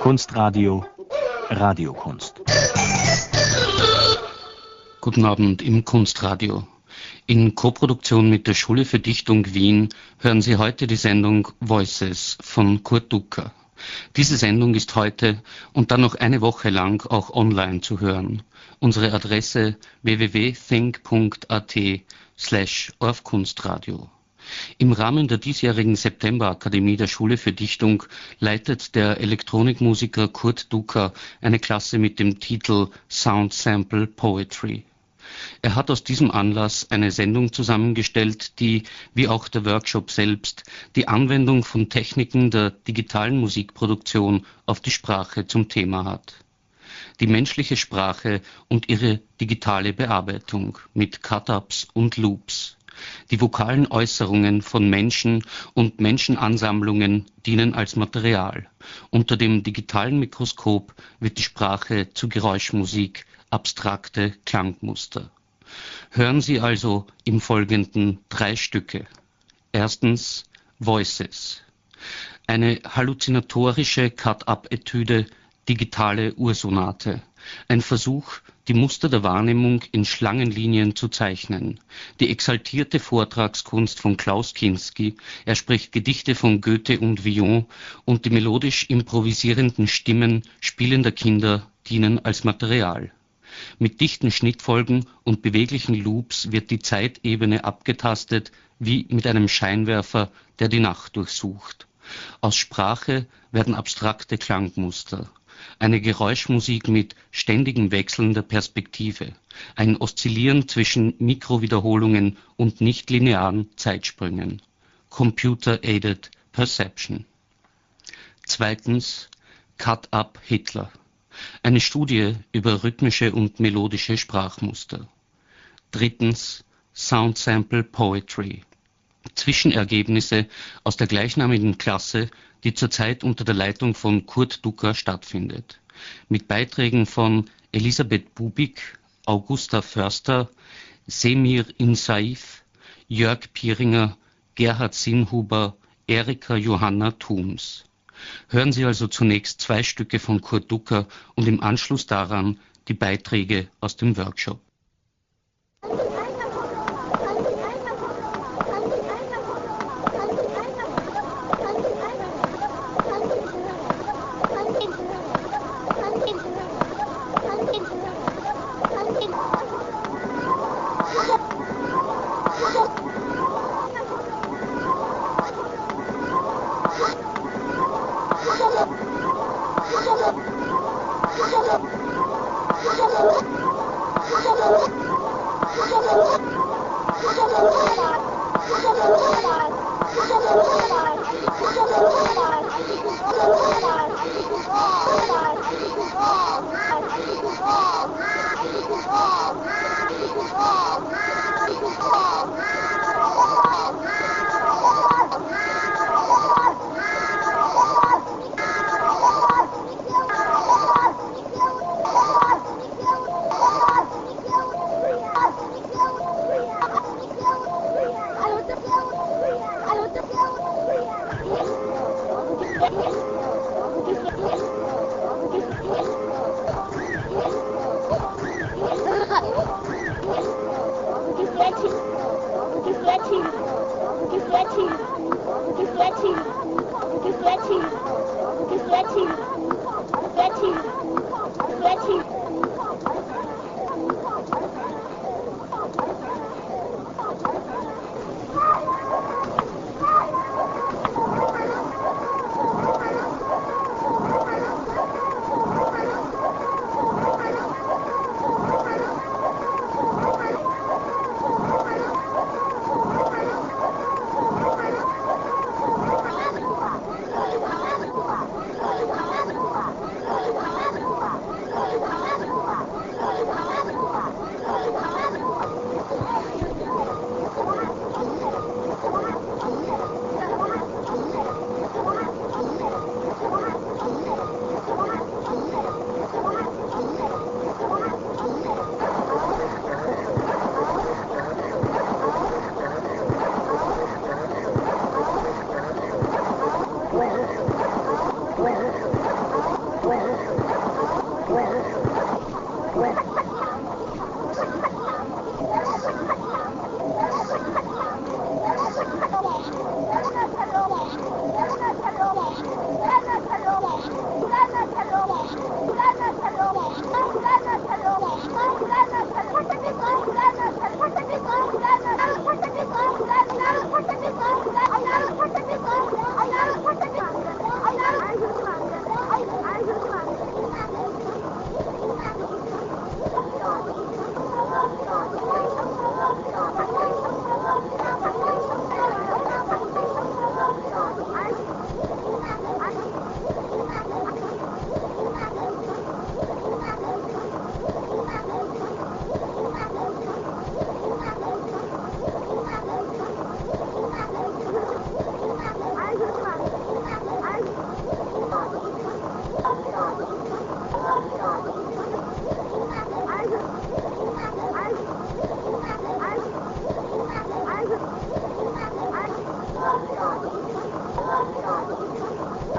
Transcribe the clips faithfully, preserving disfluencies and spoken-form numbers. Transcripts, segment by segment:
Kunstradio, Radiokunst. Guten Abend im Kunstradio. In Koproduktion mit der Schule für Dichtung Wien hören Sie heute die Sendung Voices von Kurt Ducker. Diese Sendung ist heute und dann noch eine Woche lang auch online zu hören. Unsere Adresse w w w punkt think punkt a t slash orfkunstradio. Im Rahmen der diesjährigen Septemberakademie der Schule für Dichtung leitet der Elektronikmusiker Kurt Ducker eine Klasse mit dem Titel Sound Sample Poetry. Er hat aus diesem Anlass eine Sendung zusammengestellt, die, wie auch der Workshop selbst, die Anwendung von Techniken der digitalen Musikproduktion auf die Sprache zum Thema hat. Die menschliche Sprache und ihre digitale Bearbeitung mit Cut-ups und Loops. Die vokalen Äußerungen von Menschen und Menschenansammlungen dienen als Material. Unter dem digitalen Mikroskop wird die Sprache zu Geräuschmusik, abstrakte Klangmuster. Hören Sie also im Folgenden drei Stücke. Erstens Voices. Eine halluzinatorische Cut-up-Etüde, digitale Ursonate. Ein Versuch, die Muster der Wahrnehmung in Schlangenlinien zu zeichnen. Die exaltierte Vortragskunst von Klaus Kinski, er spricht Gedichte von Goethe und Villon und die melodisch improvisierenden Stimmen spielender Kinder dienen als Material. Mit dichten Schnittfolgen und beweglichen Loops wird die Zeitebene abgetastet, wie mit einem Scheinwerfer, der die Nacht durchsucht. Aus Sprache werden abstrakte Klangmuster. Eine Geräuschmusik mit ständigem Wechseln der Perspektive, ein Oszillieren zwischen Mikrowiederholungen und nichtlinearen Zeitsprüngen. Computer-Aided Perception. Zweitens Cut-up Hitler. Eine Studie über rhythmische und melodische Sprachmuster. Drittens Sound Sample Poetry. Zwischenergebnisse aus der gleichnamigen Klasse, die zurzeit unter der Leitung von Kurt Ducker stattfindet. Mit Beiträgen von Elisabeth Bubik, Augusta Förster, Semir Insaif, Jörg Pieringer, Gerhard Sinnhuber, Erika Johanna Thums. Hören Sie also zunächst zwei Stücke von Kurt Ducker und im Anschluss daran die Beiträge aus dem Workshop. Thank you.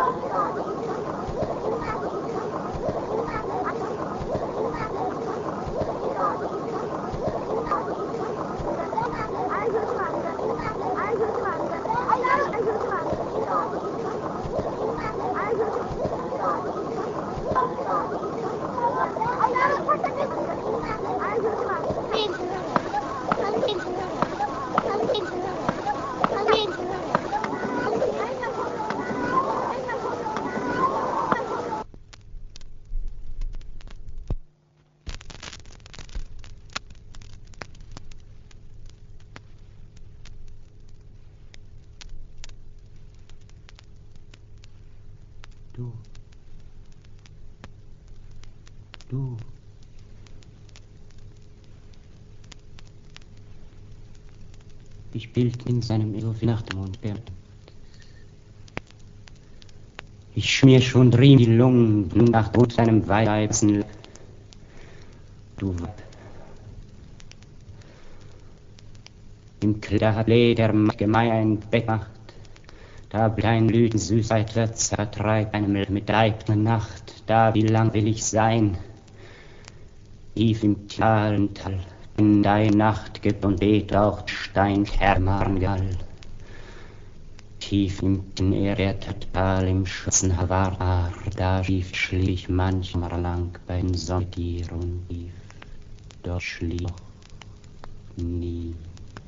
Du. Du. Ich bild in seinem Ego wie Nachtmond bernd. Ich schmier schon drin die Lungen nach Tod seinem Weizen. Du Weib. Im Klee der gemein Bett macht. Da dein Blüten Süßheit wird zertreibt einem mit der Nacht, da wie lang will ich sein, tief im talen Tal, in deine Nacht gibt und beet auch Steinkermarngall, tief im erdertet Tal im schwarzen Havar, da schlief schlich manchmal lang beim Sonntier und tief, dort schlief nie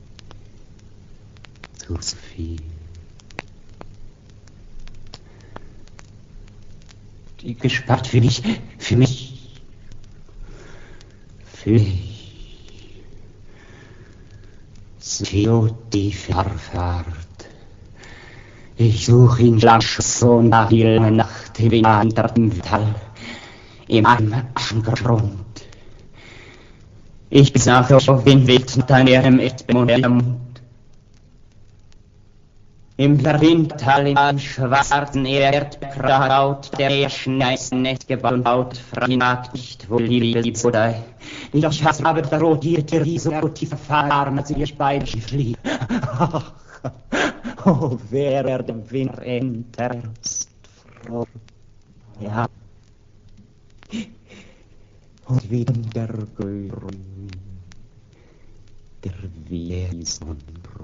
zu viel. Die gespart für mich, für mich, für mich. So die Verfahrt. Ich such ihn lang so nach die lange Nacht im anderen Tal, im Angrund. Ich sag auf den Weg zu deinem Mund. Im Windtal im schwarzen Erdkraut, der Schneisnet gebaut, fragt nicht, wo die Liebe sei. Doch ich habe droht dir die Riese und die Verfahren, als ich beide flieh. Ach, oh, wer der Wind enterst, froh, ja. Und wie der Grün, der Wiesen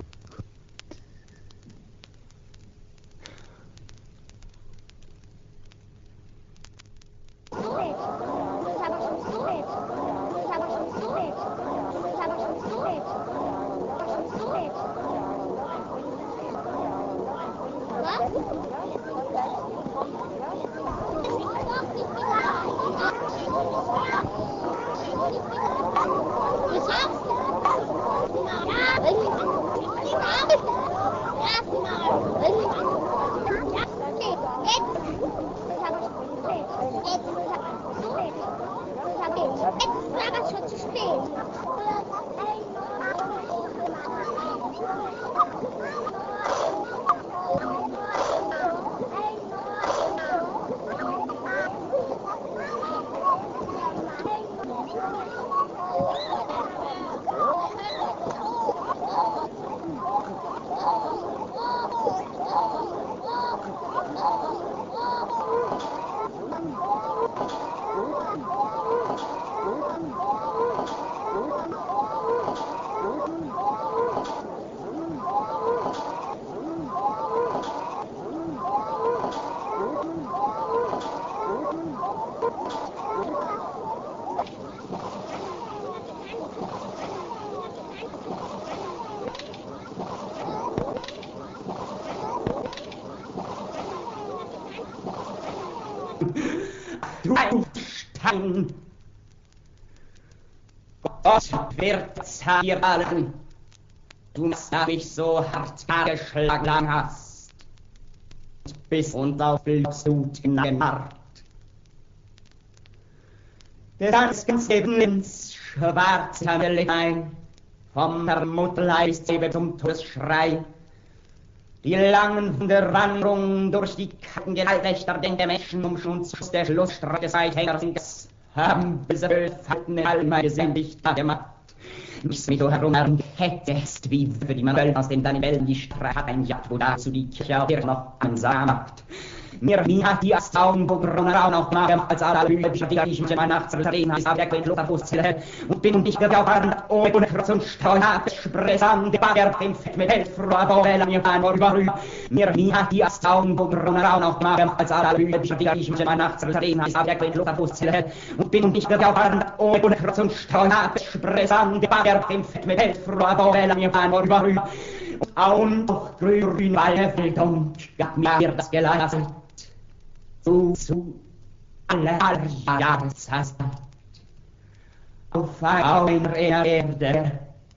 Du Stein, Gott wird dir allen, du mich so hart geschlagen hast, bis und auf Blut hineinmacht. Das ganze Leben ins schwarze ein, vom Mutterleib zum Todesschrei. Die langen Wanderungen durch die kalten Gewaltwächter, den der Menschen um Schutz der Schlussstraße des Eithängers haben besäuften all meine Sehnlichkeit gemacht. Mich mit du herum hättest, wie für die man Welt aus den deinen Wellen die Straße einjagt, wo dazu die Kirche auf dir noch ansam macht. Mir wie hat die Augen, wo Raun auf Magen, als alle Bühne, die ich mit meiner Nachts drehen, ist aber der Quint Lutherfußzelle, und bin und ich gegaukern, ohne Krutz und Steuer, Spressam, die Bagger, dem Fett mit Elfrohr, Bovella, mir ein Ohr überrüber. Mir wie hat die Augen, wo Raun auf Magen, als alle Bühne, die ich mit meiner Nachts drehen, ist aber der Quint Lutherfußzelle, und bin und ich gegaukern, ohne Krutz und Steuer, Spressam, die Bagger, dem Fett mit Elfrohr, Bovella, mir ein Ohr überrüber. Und auch grün alle Bildung gab mir das Gelassen zu, zu aller Jahreszeit auf einer Erde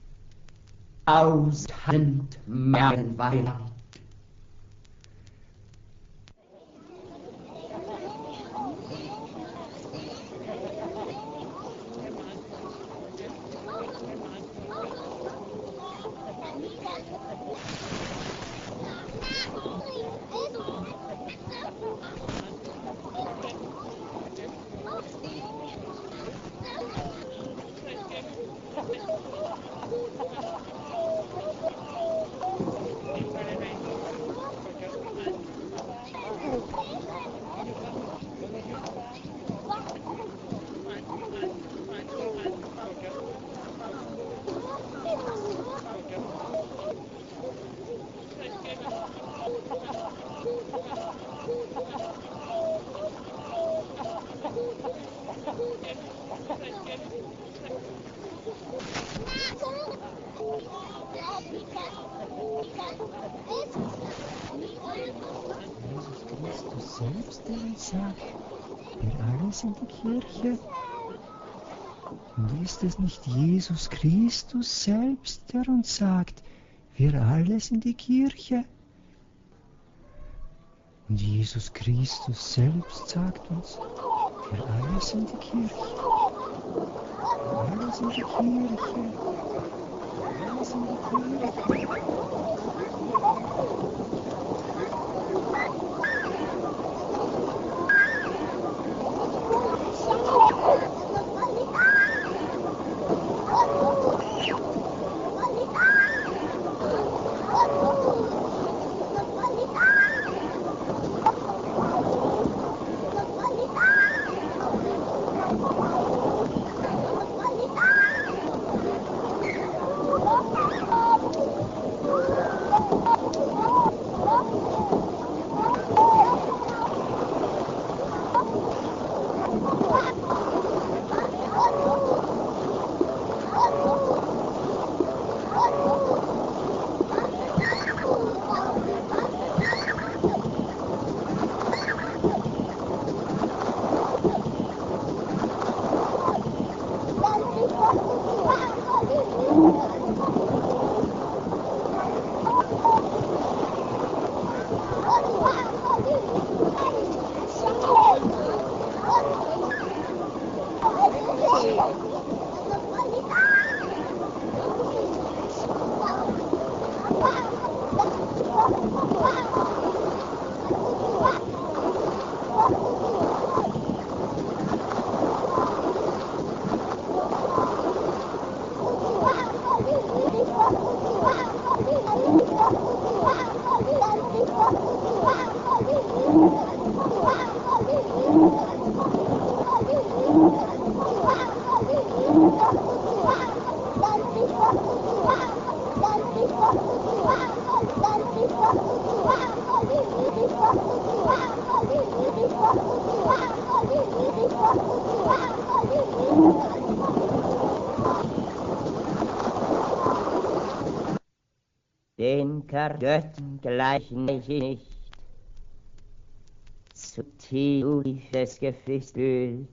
aushaltend Meerenweiland. Selbst, der uns sagt, wir alle sind die Kirche. Und ist es nicht Jesus Christus selbst, der uns sagt, wir alle sind die Kirche? Und Jesus Christus selbst sagt uns, wir alle sind die Kirche. Wir alle sind die Kirche. Wir alle sind die Kirche. Den Göttern gleichen ich nicht, zu tiefes Gefühl,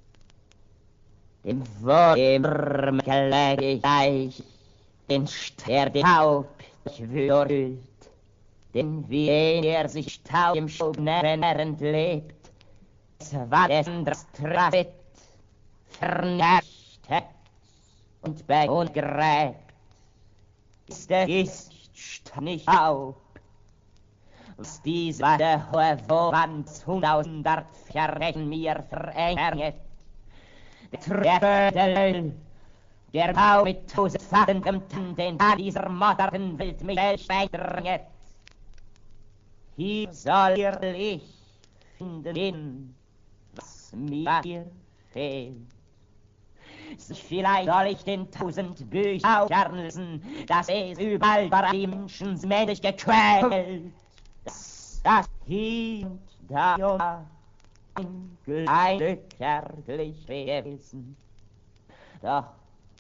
dem Wurm geleg ich gleich, den Stern Haupt würült, denn wie er sich Tau im Schubnerrend lebt, es war dessen das Trafit, vernascht und bei und gräbt, ist der ist nicht auf, was dies war der hohe Vorwand hunderttausend Verrechen mir verenget. Der Treffer der Löll, der Bau mit tausendfachem den an dieser modernen Welt mich erschweinget. Hier soll ihr Licht finden, was mir hier fehlt. Vielleicht soll ich den tausend Bücher aufschärzen, dass es überall bei Menschen männlich gequält, dass das hier und da ein Glück ärgerlich gewesen. Doch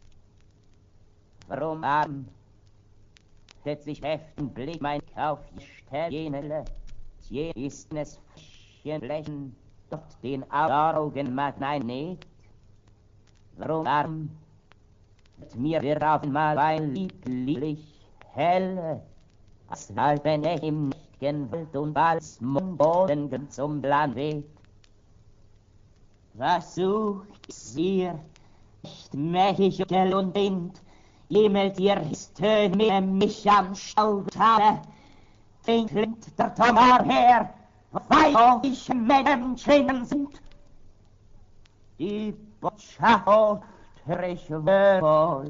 warum haben setzt sich heften Blick mein Kauf Stelle, je ist es Fischchen lächeln, dort den Augen mag nein nicht. Warum arm mit mir wird auf einmal ein lieblich helle, als wenn ich im Nächtchen wild und als Boden zum Plan weht. Was sucht ihr, nicht mächtig und Wind, jemelt ihr Histön mir mich am Staubtale, den klingt der Tomar her, weil ich Menschen sind. Die Botschaft ich wohl,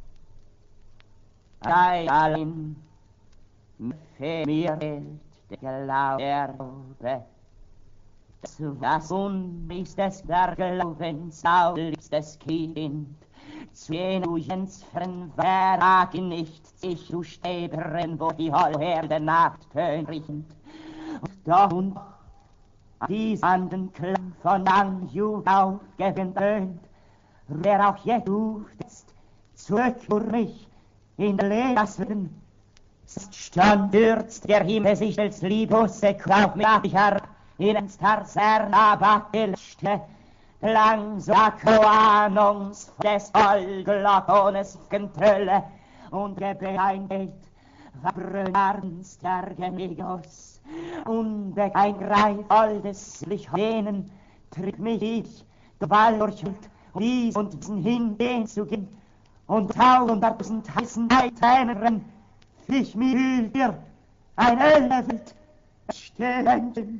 sei allein, für mir hält der Glaube, das was unbistes der Glaubens aulichstes Kind, zu Jens verragen nicht sich zu stäbern, wo die Hollherde Nacht riechend, und doch und die sanden Klang von Anjugend aufgewöhnt, wer auch jetzt ruft, zurück für mich in der Leben. Stand dürzt der Himmel sich als Liebose Krauf mich herab, in ein Starser Nabatilste, lang so Ahnungs des Vollglockones Getölle und Gebeinheit verbrünnarns der Gemigos. Und ein Greif all des Lichthänen trieb mich ich, gewalturchelt, dies und diesen hingehen zu gehen, und tausend heißen Tränen, ich mir dir ein Elefant stehen.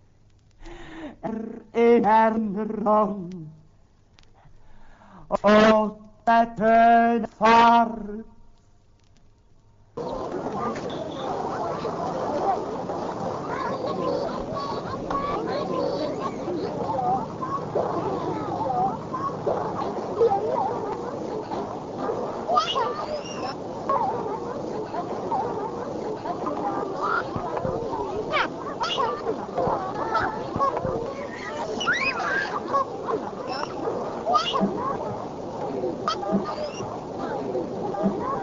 Erinnerung, o der Töne Farb. What?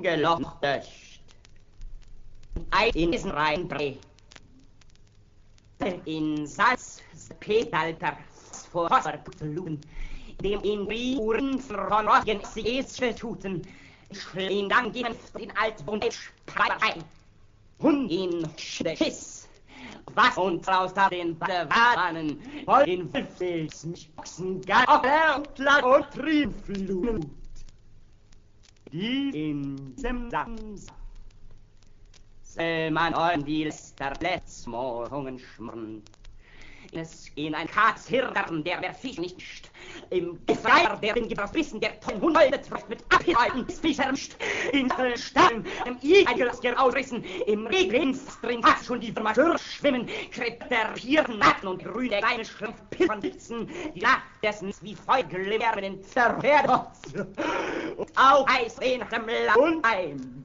gelocht ist. Ein in diesen Rheinbrei. In Salz, Petalter, vor Wasserbluten, dem in Uhren von Rogen sie es tuten, schlien dann gegen den Altbund Spreierei. Und in Schiss, was uns aus den Badewannen, voll in Wildfels, Ochsen, Gatter und Lack und Triebflut. Die in dem Sams, seh man euren die Läster Letzmorungen schmurren. Es in ein Katzhirgern, der der Fisch nicht scht. Im Gefreier, der den Gebrauch wissen, der Ton Hunde trifft mit Abhalten des Fischers. In Stern, im Igelasker ausrissen, im Regen drin fast schon die Vermateur schwimmen, krept der Hirn Nacken und grüne kleine Schrumpfpilpern sitzen, die Lacht dessen wie Vögel werden in Zerwerdot. Und auch Eis in dem Land ein.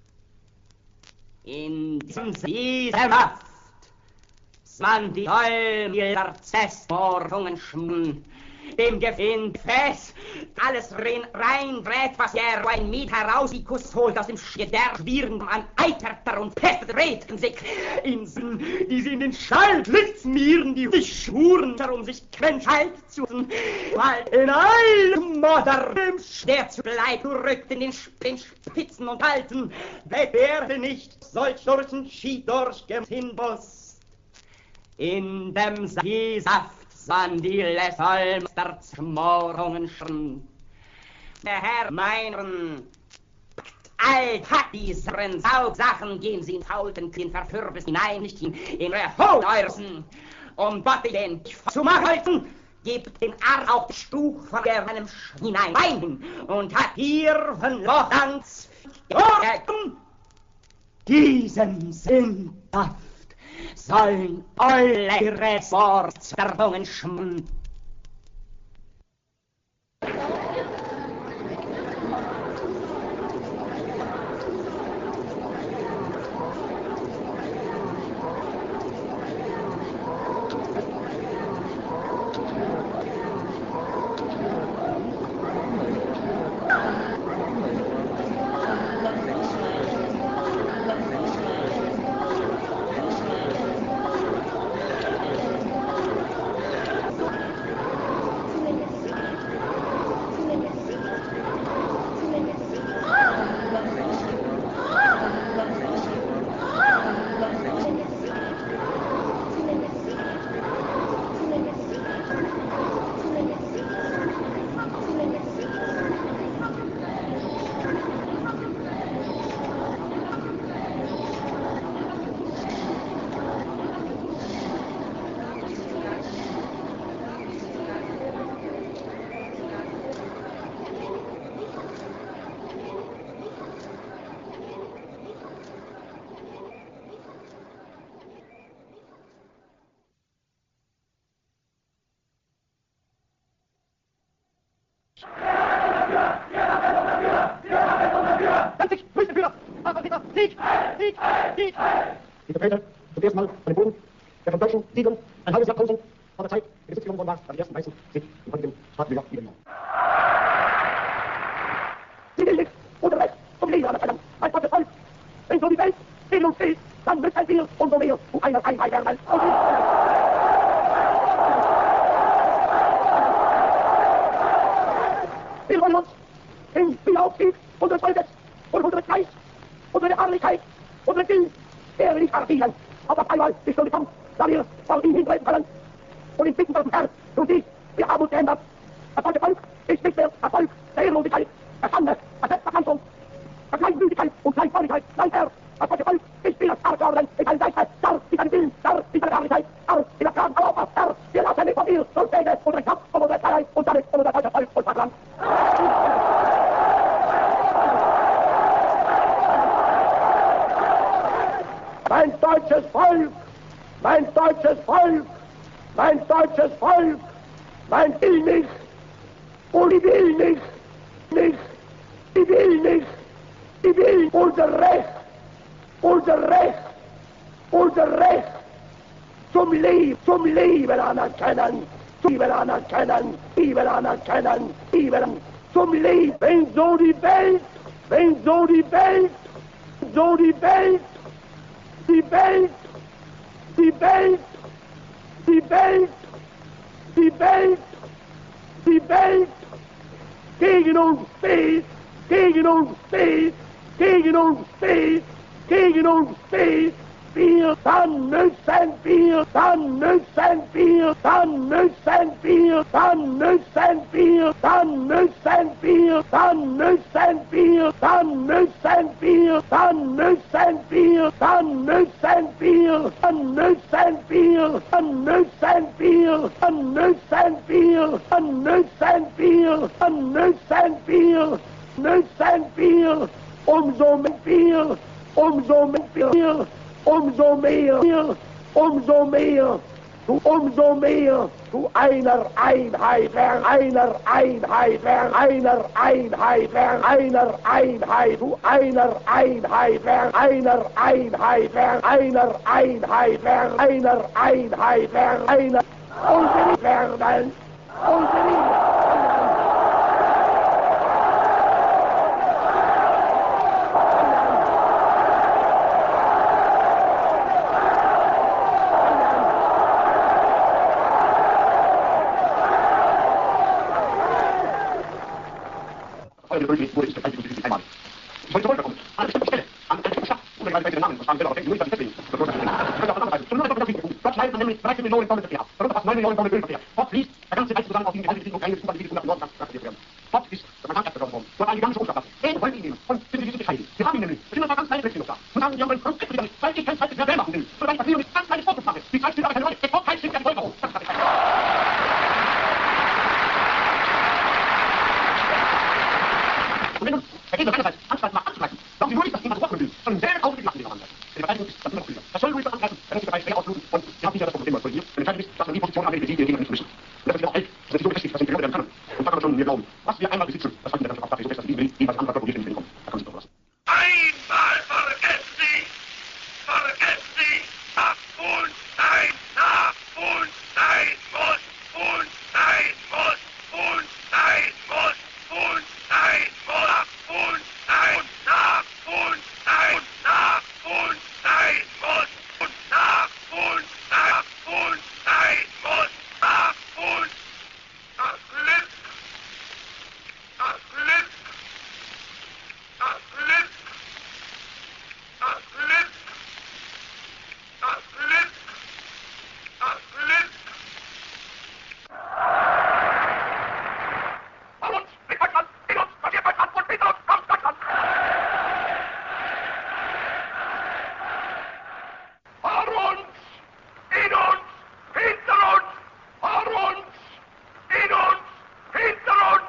In diesem Seesaft man die Teuer Zestmordungen schmungen, dem Gefind fest, alles rein, rein brät, was er ein Miet heraus, die Kuss holt aus dem Schgederb, wirren an Eiterter und Pestet reden sich, Inseln, die sie in den Schallblitz mieren, die sich schwuren, darum sich Quenschalt zu tun, weil in einem Modder, dem Schwer zugleich, rückt in den, den Spitzen und Halten, werde nicht solch durch den Schied durchgehinbus. In dem Seesaft sahen die Lässalmster Zmorungen schon. Der Herr meinen, alt hat diesen Saugsachen, gehen sie in faulten Kind verfürbis hinein, nicht in ihre Hohleuersen, um Gott den zu machen, gibt den Arm auf den Stuch von einem hinein hin und hat hier von Lochlands diesen Sinnhaft sollen alle ihre Wortverbungen schmuen. Sieg! Sieg! Sieg! Die Vertreter zum ersten Mal von den Boden der von deutschen Siedlern ein halbes Jahr Tausend von der Zeit in Besitz genommen worden war, da die ersten Weißen sich im heutigen Staatenbürger übernommen. Sie will nicht ohne Recht zum Leben anerkennen. Ein Volk des Volk, wenn so die Welt will und will, dann müssen wir umso mehr zu einer Einheit werden. Wir wollen uns den Wiederaufstieg unseres Volkes und unseres Reichs, unsere Armlichkeit, unsere Willen, ehrlich verdienen. Auf das einmal die Stunde kommt, da wir vor ihm hintreten können und ihn bitten dürfen, Herr, nun dies, wir haben uns geändert. Das deutsche Volk ist nicht mehr das Volk der Ehrenlosigkeit, der Schande, der Selbstverpflanzung, der Kleinmütigkeit und Kleinfreudigkeit. Nein, Herr, das deutsche Volk ist wieder stark geworden, in seinem Geiste, stark in seinem Willen, stark in seiner Ehrlichkeit, stark in der Kragen Europas. Herr, wir lassen nicht von ihr, so Säge, unsere Kraft, um unsere Freiheit und damit um unser deutsches Volk und Vaterland. Mein deutsches Volk, mein deutsches Volk, mein deutsches Volk, mein will nicht, und ich will nicht, nicht, ich will nicht, ich will unser Recht, unser Recht, unser Recht zum Leben, zum Leben anerkennen, zum Leben anerkennen, Leben anerkennen, Leben zum Leben. Wenn so die Welt wenn so die Welt, so die Welt, die Welt, die Welt, die Welt, die Welt, die Welt gegen uns steht, gegen uns steht, gegen uns steht, gegen uns steht, wir, dann müssen wir, dann müssen wir, dann müssen wir, dann müssen wir, dann müssen wir, dann müssen wir, dann müssen wir, dann müssen wir, dann müssen wir, dann müssen wir, dann müssen wir, dann müssen wir, dann müssen wir, dann müssen wir, müssen wir, umso mehr, umso mehr, umso mehr, umso mehr, zu umso mehr, zu einer Einheit, einer Einheit, einer Einheit, einer Einheit, zu einer Einheit, einer Einheit, einer Einheit, einer Einheit, einer und werden, und Möglich wurde ich das eigentlich einmal. Ich wollte zurückkommen. An eine bestimmte Stelle. An eine bestimmte Stadt. Oder weil meine Namen verstanden werden, aber denken nur, dass ich deswegen. Das sollte ich nicht. Ich könnte auf andere Seite. Zum Null Verkehr. Dort schneiden man nämlich dreizehn Millionen Tonnen Verkehr ab. Darunter fast neun Millionen Tonnen Ölverkehr. Dort fließt der ganze Reiz zusammen auf die gehaltene Siedlung eines Supergebiets nach Norden transportiert werden. Dort ist der Kontakt bekommen worden. Dort war die ganze Rohstoff. Den wollen wir nehmen. Und bitte diese Bescheide. Wir haben ihn nämlich. Wir sind aber ganz kleine Plätzchen noch da. Und sagen, wir haben einen Konflikt wieder nicht. Weil ich kein Zeit mehr machen will. So, weil ich Verfügung mit ganz kleines Fokus mache. Die Zeit spielt aber keine Rolle. Es braucht kein Schiff der Bevölkerung. Das habe ich gesagt. Und wenn uns der Gegner seinerseits Anstalt macht anzugreifen, glauben Sie nur nicht, dass jemand rochen will, sondern im selben Augenblick machen wir anders. Die Verteidigung ist das immer früher. Das soll ruhig angreifen, dann muss die Partei schwer ausbluten und Sie haben sicher das Problem korrigiert. Und entscheidend ist, dass man die Position anlegt, die wir gegen uns müssen. Und das ist wieder alt, das ist so befestigt, dass wir gehört werden können. Und da kann man schon mir glauben, was wir einmal besitzen, das halten wir dann schon auf, dass wir so fest, dass wir will, jeweils andere probiert in den kommen. Da kann sich doch was. Einmal vergessen Sie, vergessen Sie, ab und ein, ab und ein muss, und ein muss, und ein muss, und ein muss, ab und ein, ab und ein, ab und ein muss, und ab und ein, ab und ein muss, ab und das Glück, das Glück, das Glück, das Glück, das Glück, das Glück. An uns, mit Deutschland, in uns, passiert Deutschland und mit uns kommt Deutschland. Vor uns, in uns, hinter uns, vor uns, in uns, hinter uns.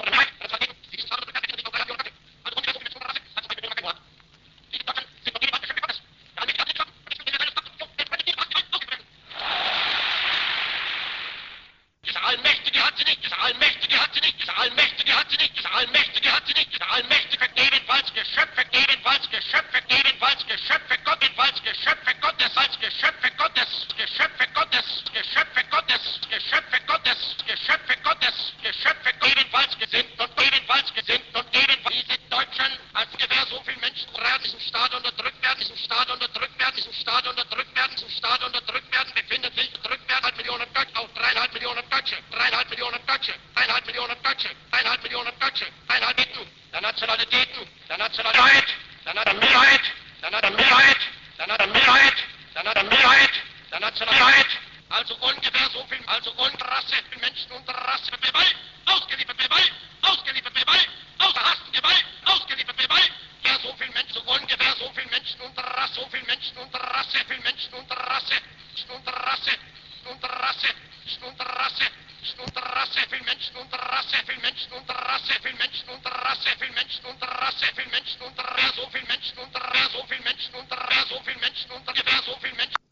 Dieser Allmächtige hat sie nicht, dieser Allmächtige hat sie nicht, dieser Allmächtige hat sie nicht, dieser Allmächtige hat sie nicht, dieser Allmächtige ebenfalls Geschöpfe, ebenfalls Geschöpfe, ebenfalls Geschöpfe Gott, ebenfalls Geschöpfe Gottes, als Geschöpfe Gottes, Geschöpfe Gottes, Geschöpfe Gottes, Geschöpfe Gottes, Geschöpfe Gottes, Geschöpfe Gottes, ebenfalls gesinnt und ebenfalls gesinnt und ebenfalls diese Deutschen, als ungefähr so viele Menschen in diesem Staat unterdrückt werden, diesem Staat unterdrückt werden, diesem Staat unterdrückt werden, diesem Staat unterdrückt werden, befindet sich unterdrückt werden, halt Millionen Deutsche, auch dreieinhalb Millionen Deutsche, dreieinhalb Millionen Deutsche, dreieinhalb Millionen Deutsche, dreieinhalb Millionen Deutsche, dreieinhalb Millionen der Nationalitäten, der Nationalität, der Mehrheit, der Mehrheit, der Mehrheit, der Mehrheit, der Nationalität, also ungefähr so viel, also Rasse, Menschen unter Rasse, Gewalt, ausgeliefert Gewalt, ausgeliefert Gewalt, außer Hassen Gewalt, ausgeliefert Gewalt, ja so viel Menschen, so ungefähr so viel Menschen unter Rasse, so viel Menschen unter Rasse, viel Menschen unter Rasse, unter Rasse, unter Rasse, unter Rasse, unter Rasse, viel Menschen unter Rasse, viel Menschen unter Rasse, viel Menschen unter Rasse, viel Menschen unter Rasse, viel Menschen unter Rasse, so viel Menschen unter Rasse, so viel Menschen unter Rasse, so viel Menschen unter Rasse, so viel Menschen.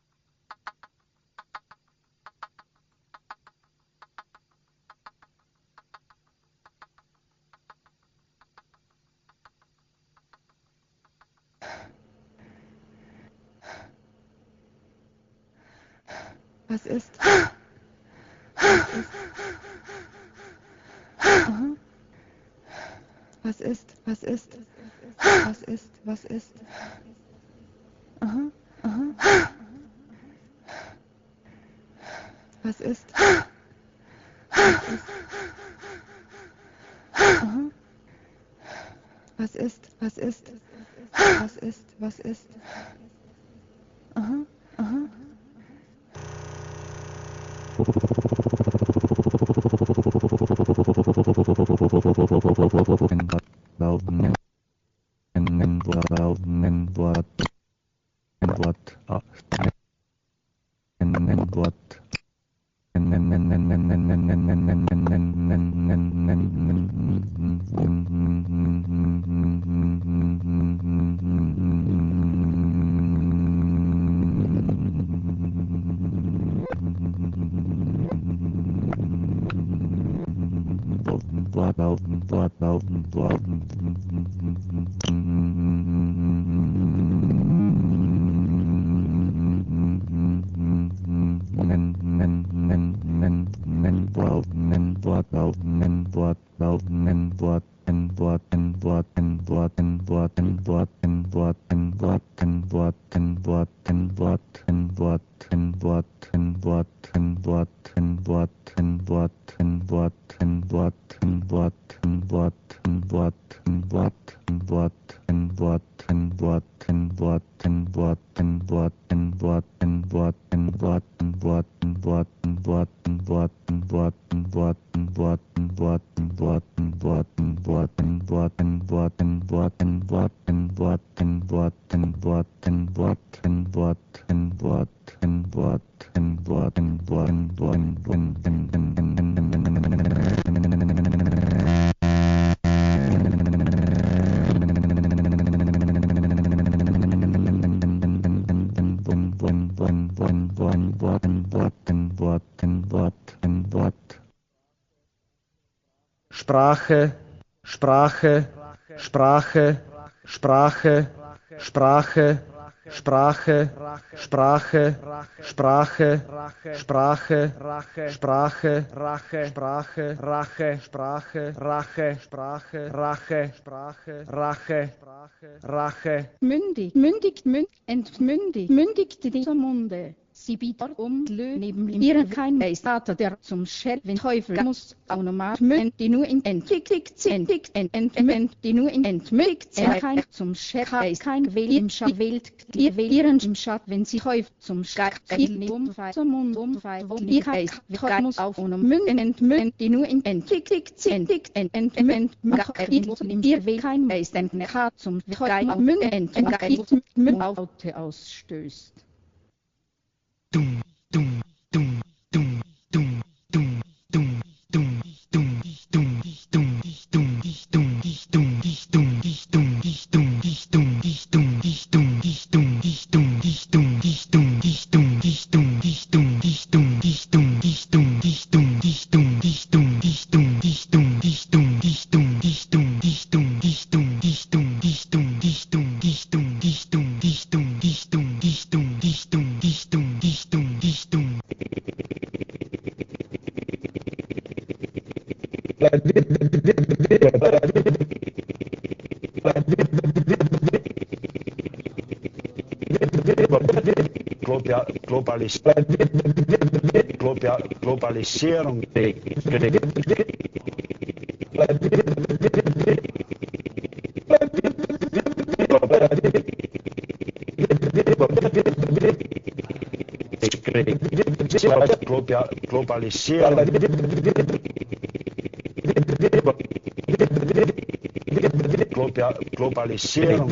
Was ist? Was ist? Was ist? Was ist? Was ist? Was ist? Aha, aha. Was ist? Was ist? Aha. Was ist? Was ist? Was ist? Was ist? Aha, aha. Sprache, Sprache, Sprache, Sprache, Sprache, Sprache, Sprache, Sprache, Sprache, Sprache, Rache, Sprache, Rache, Sprache, Rache, Sprache, Rache, Sprache, Rache, Rache. Mündig, mündig, mündig, entmündigt, mündigte dieser Munde. Sie bietet um Lö neben ihren kein Meister, der zum Schelven Teufel muss, automat münd, die nur in entwickt, zentig, ent, ent, ent, die nur in entmündigt, kein zum Schelven, kein Will im Schatt, wählt, ihr wählen im Schatt, wenn sie häuft zum Schatt, viel umfall, zum Mund umfall, wo ihr heißt, wie muss auf und münden, entmünd, die nur in entwickt, zentig, ent, ent, ent, ihr will kein Meister, hat zum Kein münden, entwickt, münd, Auto ausstößt. Dum, dum, dum, dum, dum, dum, dum, dum, dum, dum, dum, dum, dum, dum, dum, Globalis Globalisierung Globalisierung Globalisierung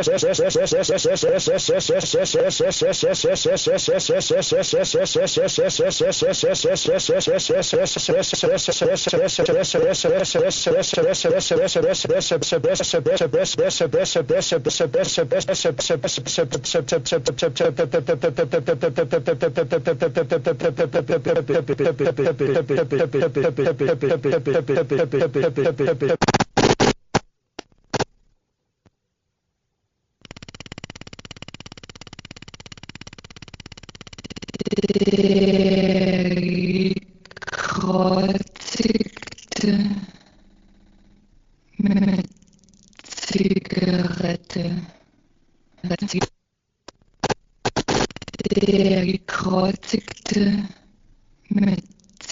Gekreuzigte mit Zigarette. Der Gekreuzigte mit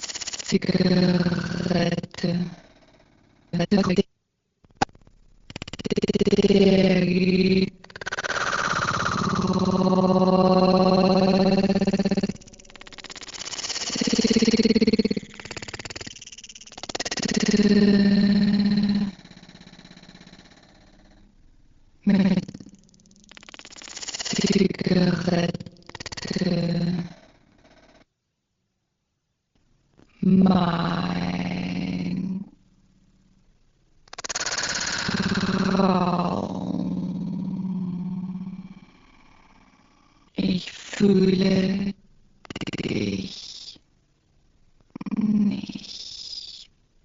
Zigarette. Der mit Zigarette. Mein Traum. Ich fühle dich nicht.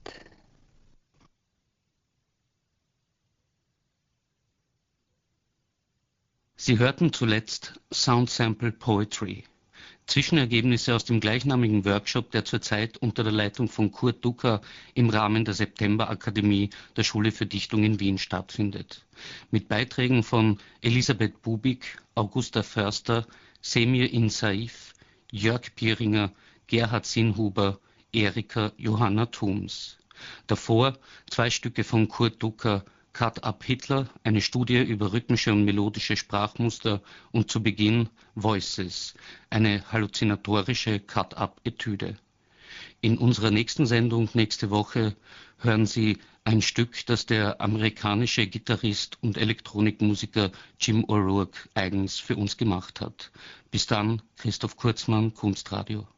Sie hörten zuletzt Sound Sample Poetry, Zwischenergebnisse aus dem gleichnamigen Workshop, der zurzeit unter der Leitung von Kurt Ducker im Rahmen der Septemberakademie der Schule für Dichtung in Wien stattfindet. Mit Beiträgen von Elisabeth Bubik, Augusta Förster, Semir Insaif, Jörg Pieringer, Gerhard Sinnhuber, Erika Johanna Thums. Davor zwei Stücke von Kurt Ducker, Cut Up Hitler, eine Studie über rhythmische und melodische Sprachmuster, und zu Beginn Voices, eine halluzinatorische Cut-Up-Etüde. In unserer nächsten Sendung nächste Woche hören Sie ein Stück, das der amerikanische Gitarrist und Elektronikmusiker Jim O'Rourke eigens für uns gemacht hat. Bis dann, Christoph Kurzmann, Kunstradio.